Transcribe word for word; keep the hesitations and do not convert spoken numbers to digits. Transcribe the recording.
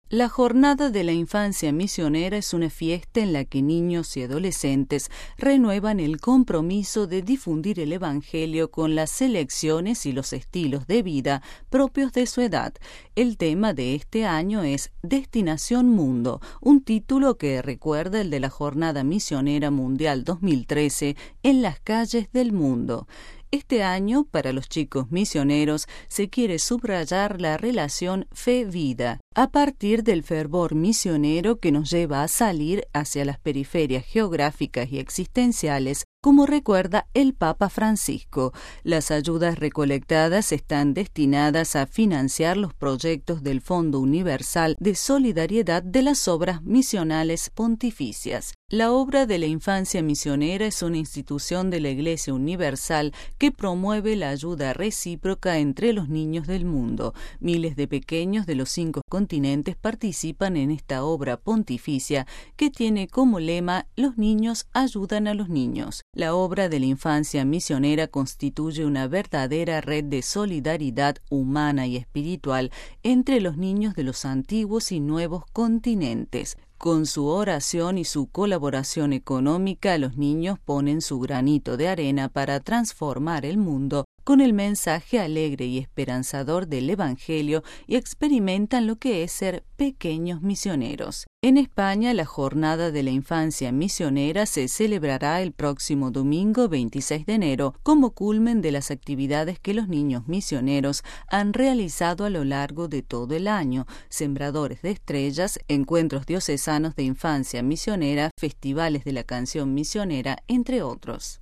La Jornada de la Infancia Misionera es una fiesta en la que niños y adolescentes renuevan el compromiso de difundir el Evangelio con las elecciones y los estilos de vida propios de su edad. El tema de este año es Destinación Mundo, un título que recuerda el de la Jornada Misionera Mundial dos mil trece en las calles del mundo. Este año, para los chicos misioneros, se quiere subrayar la relación fe-vida, a partir del fervor misionero que nos lleva a salir hacia las periferias geográficas y existenciales, como recuerda el Papa Francisco. Las ayudas recolectadas están destinadas a financiar los proyectos del Fondo Universal de Solidaridad de las Obras Misionales Pontificias. La Obra de la Infancia Misionera es una institución de la Iglesia Universal que promueve la ayuda recíproca entre los niños del mundo. Miles de pequeños de los cinco continentes participan en esta obra pontificia que tiene como lema «Los niños ayudan a los niños». La Obra de la Infancia Misionera constituye una verdadera red de solidaridad humana y espiritual entre los niños de los antiguos y nuevos continentes. Con su oración y su colaboración económica, los niños ponen su granito de arena para transformar el mundo con el mensaje alegre y esperanzador del Evangelio y experimentan lo que es ser pequeños misioneros. En España, la Jornada de la Infancia Misionera se celebrará el próximo domingo veintiséis de enero como culmen de las actividades que los niños misioneros han realizado a lo largo de todo el año: sembradores de estrellas, encuentros diocesanos de infancia misionera, festivales de la canción misionera, entre otros.